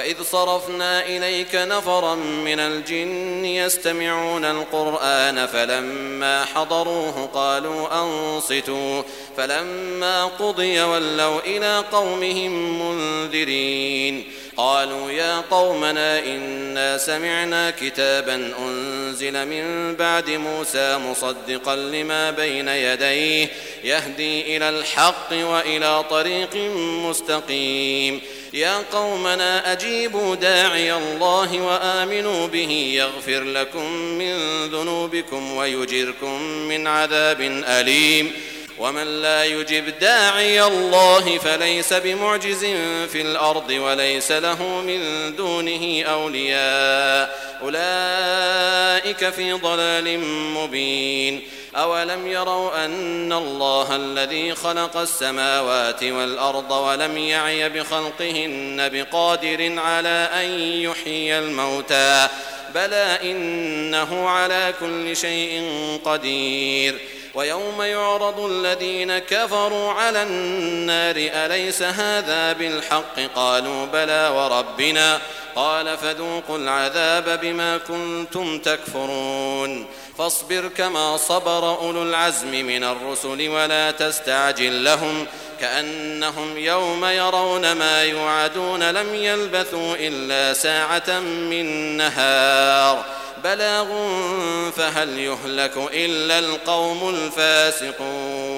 وإذ صرفنا إليك نفرا من الجن يستمعون القرآن فلما حضروه قالوا أنصتوا فلما قضي ولوا إلى قومهم منذرين قالوا يا قومنا إنا سمعنا كتابا أنزل من بعد موسى مصدقا لما بين يديه يهدي إلى الحق وإلى طريق مستقيم يا قومنا أجيبوا داعي الله وآمنوا به يغفر لكم من ذنوبكم ويجركم من عذاب أليم ومن لا يجب داعي الله فليس بمعجز في الأرض وليس له من دونه أولياء أولئك في ضلال مبين أولم يروا أن الله الذي خلق السماوات والأرض ولم يعي بخلقهن بقادر على أن يحيي الموتى بلى إنه على كل شيء قدير ويوم يعرض الذين كفروا على النار أليس هذا بالحق قالوا بلى وربنا قال فذوقوا العذاب بما كنتم تكفرون فاصبر كما صبر أولو العزم من الرسل ولا تستعجل لهم كأنهم يوم يرون ما يوعدون لم يلبثوا إلا ساعة من نهار بلاغ فهل يهلك إلا القوم الفاسقون.